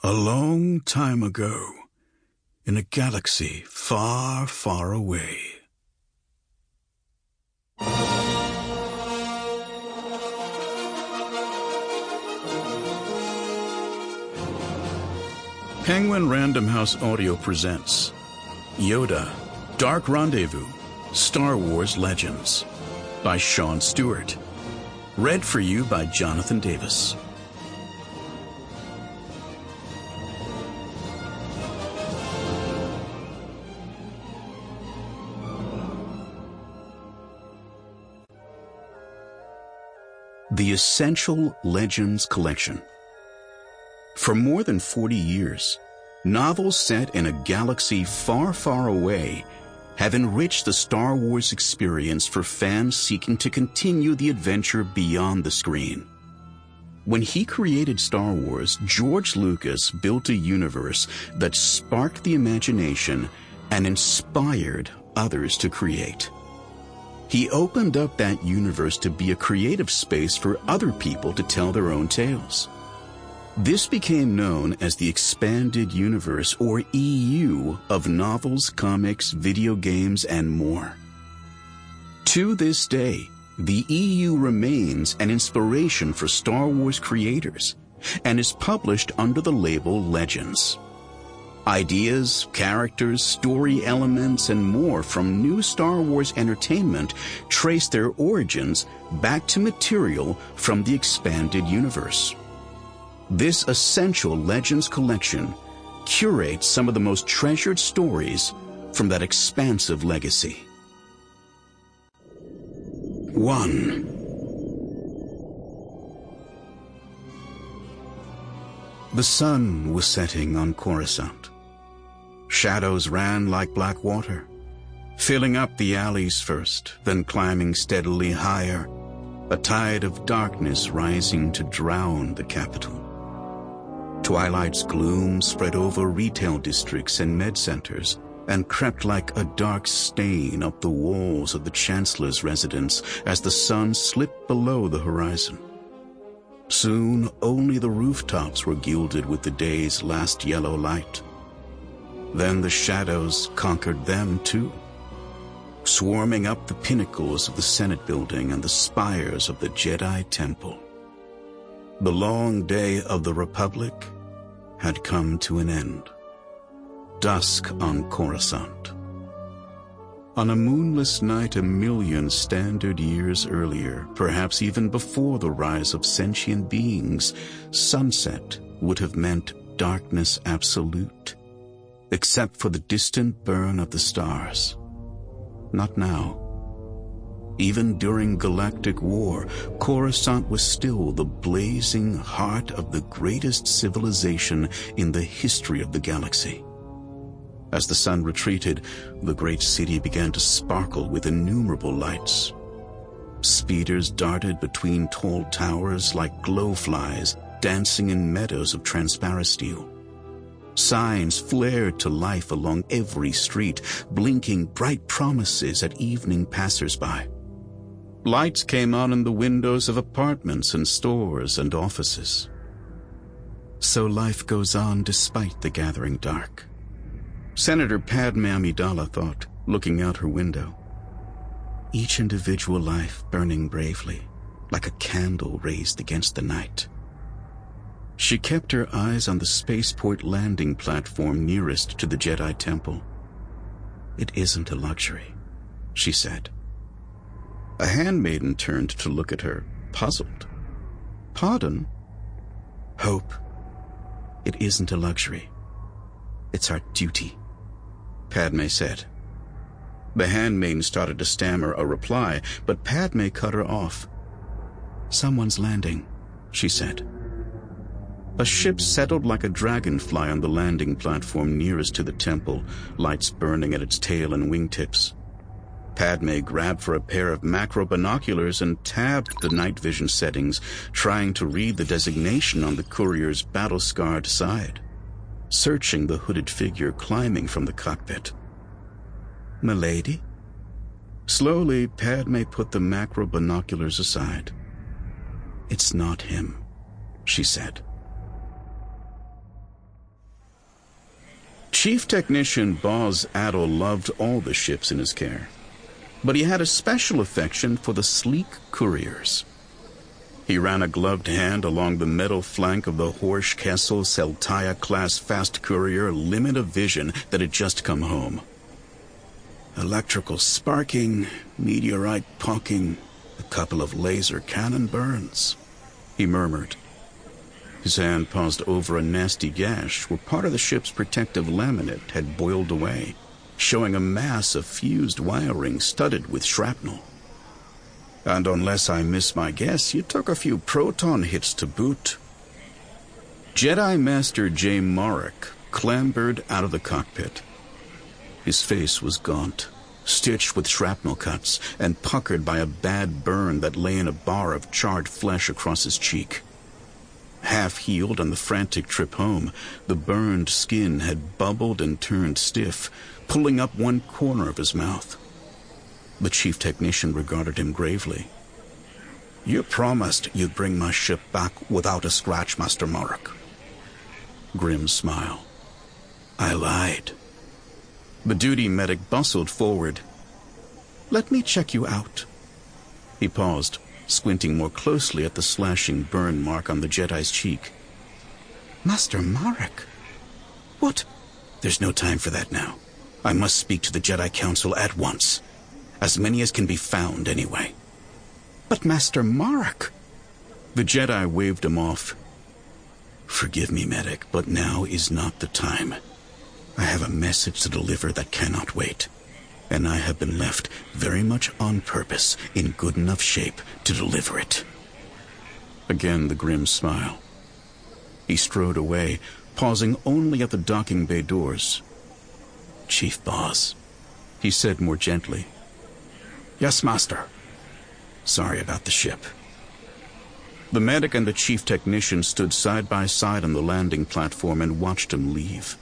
A long time ago, in a galaxy far, far away. Penguin Random House Audio presents Yoda, Dark Rendezvous, Star Wars Legends by Sean Stewart. Read for you by Jonathan Davis. The Essential Legends Collection. For more than 40 years, novels set in a galaxy far, far away have enriched the Star Wars experience for fans seeking to continue the adventure beyond the screen. When he created Star Wars, George Lucas built a universe that sparked the imagination and inspired others to create. He opened up that universe to be a creative space for other people to tell their own tales. This became known as the Expanded Universe, or EU, of novels, comics, video games, and more. To this day, the EU remains an inspiration for Star Wars creators and is published under the label Legends. Ideas, characters, story elements, and more from new Star Wars entertainment trace their origins back to material from the Expanded Universe. This Essential Legends collection curates some of the most treasured stories from that expansive legacy. 1. The sun was setting on Coruscant. Shadows ran like black water, filling up the alleys first, then climbing steadily higher, a tide of darkness rising to drown the capital. Twilight's gloom spread over retail districts and med centers and crept like a dark stain up the walls of the Chancellor's residence as the sun slipped below the horizon. Soon, only the rooftops were gilded with the day's last yellow light. Then the shadows conquered them too, swarming up the pinnacles of the Senate building and the spires of the Jedi Temple. The long day of the Republic had come to an end. Dusk on Coruscant. On a moonless night 1,000,000 standard years earlier, perhaps even before the rise of sentient beings, sunset would have meant darkness absolute, except for the distant burn of the stars. Not now. Even during Galactic War, Coruscant was still the blazing heart of the greatest civilization in the history of the galaxy. As the sun retreated, the great city began to sparkle with innumerable lights. Speeders darted between tall towers like glowflies, dancing in meadows of transparent steel. Signs flared to life along every street, blinking bright promises at evening passers-by. Lights came on in the windows of apartments and stores and offices. So life goes on despite the gathering dark. Senator Padme Amidala thought, looking out her window. Each individual life burning bravely, like a candle raised against the night. She kept her eyes on the spaceport landing platform nearest to the Jedi Temple. "It isn't a luxury," she said. A handmaiden turned to look at her, puzzled. "Pardon?" "Hope. It isn't a luxury. It's our duty," Padme said. The handmaiden started to stammer a reply, but Padme cut her off. "Someone's landing," she said. A ship settled like a dragonfly on the landing platform nearest to the temple, lights burning at its tail and wingtips. Padme grabbed for a pair of macro binoculars and tabbed the night vision settings, trying to read the designation on the courier's battle-scarred side, searching the hooded figure climbing from the cockpit. "Milady?" Slowly, Padme put the macro binoculars aside. "It's not him," she said. Chief Technician Boz Adel loved all the ships in his care, but he had a special affection for the sleek couriers. He ran a gloved hand along the metal flank of the Horsch Kessel Celtia-class fast courier Limit of Vision that had just come home. Electrical sparking, meteorite poking, a couple of laser cannon burns, he murmured. His hand paused over a nasty gash where part of the ship's protective laminate had boiled away, showing a mass of fused wiring studded with shrapnel. And unless I miss my guess, you took a few proton hits to boot. Jedi Master Jay Marek clambered out of the cockpit. His face was gaunt, stitched with shrapnel cuts, and puckered by a bad burn that lay in a bar of charred flesh across his cheek. Half-healed on the frantic trip home, the burned skin had bubbled and turned stiff, pulling up one corner of his mouth. The Chief Technician regarded him gravely. You promised you'd bring my ship back without a scratch, Master Marek. Grim smile. I lied. The duty medic bustled forward. Let me check you out. He paused, squinting more closely at the slashing burn mark on the Jedi's cheek. Master Marek? What? There's no time for that now. I must speak to the Jedi Council at once. As many as can be found, anyway. But Master Marek... The Jedi waved him off. Forgive me, medic, but now is not the time. I have a message to deliver that cannot wait. And I have been left very much on purpose, in good enough shape to deliver it. Again the grim smile. He strode away, pausing only at the docking bay doors. Chief Boz, he said more gently. Yes, Master. Sorry about the ship. The medic and the Chief Technician stood side by side on the landing platform and watched him leave.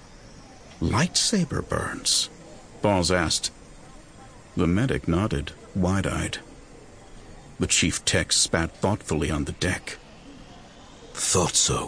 Lightsaber burns? Boz asked. The medic nodded, wide-eyed. The Chief Tech spat thoughtfully on the deck. Thought so.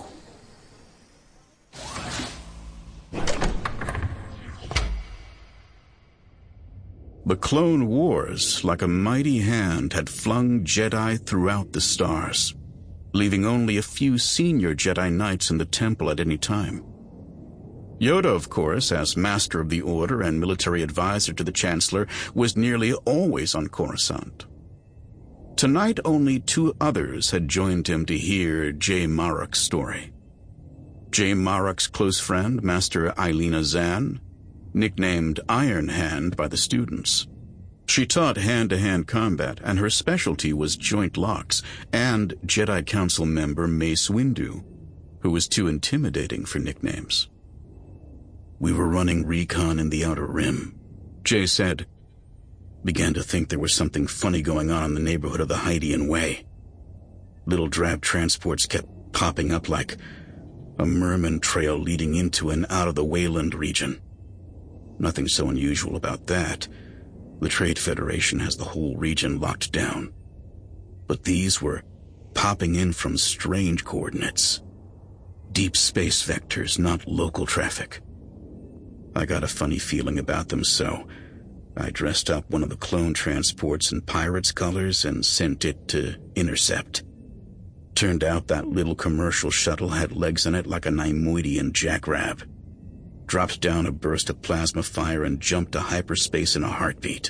The Clone Wars, like a mighty hand, had flung Jedi throughout the stars, leaving only a few senior Jedi Knights in the temple at any time. Yoda, of course, as Master of the Order and military advisor to the Chancellor, was nearly always on Coruscant. Tonight only 2 others had joined him to hear Jay Marek's story. Jay Marek's close friend, Master Ilena Zan, nicknamed Iron Hand by the students. She taught hand-to-hand combat, and her specialty was joint locks, and Jedi Council member Mace Windu, who was too intimidating for nicknames. We were running recon in the Outer Rim, Jay said. Began to think there was something funny going on in the neighborhood of the Hydean Way. Little drab transports kept popping up like a merman trail leading into and out of the Wayland region. Nothing so unusual about that. The Trade Federation has the whole region locked down. But these were popping in from strange coordinates. Deep space vectors, not local traffic. I got a funny feeling about them, so I dressed up one of the clone transports in pirates' colors and sent it to intercept. Turned out that little commercial shuttle had legs in it like a Neimoidian jackrabbit. Dropped down a burst of plasma fire and jumped to hyperspace in a heartbeat.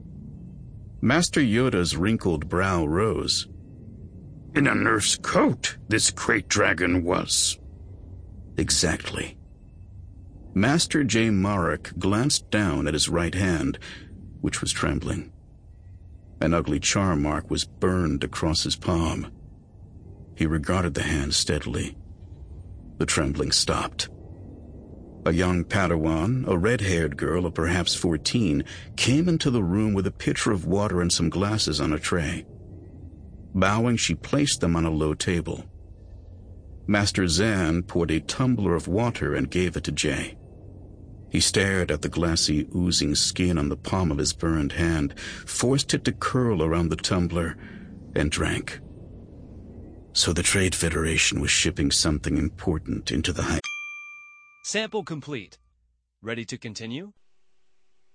Master Yoda's wrinkled brow rose. In a nurse coat, this crate dragon was. Exactly. Master Jay Marek glanced down at his right hand, which was trembling. An ugly char mark was burned across his palm. He regarded the hand steadily. The trembling stopped. A young Padawan, a red-haired girl of perhaps 14, came into the room with a pitcher of water and some glasses on a tray. Bowing, she placed them on a low table. Master Zan poured a tumbler of water and gave it to Jay. He stared at the glassy, oozing skin on the palm of his burned hand, forced it to curl around the tumbler, and drank. So the Trade Federation was shipping something important into the Sample complete. Ready to continue?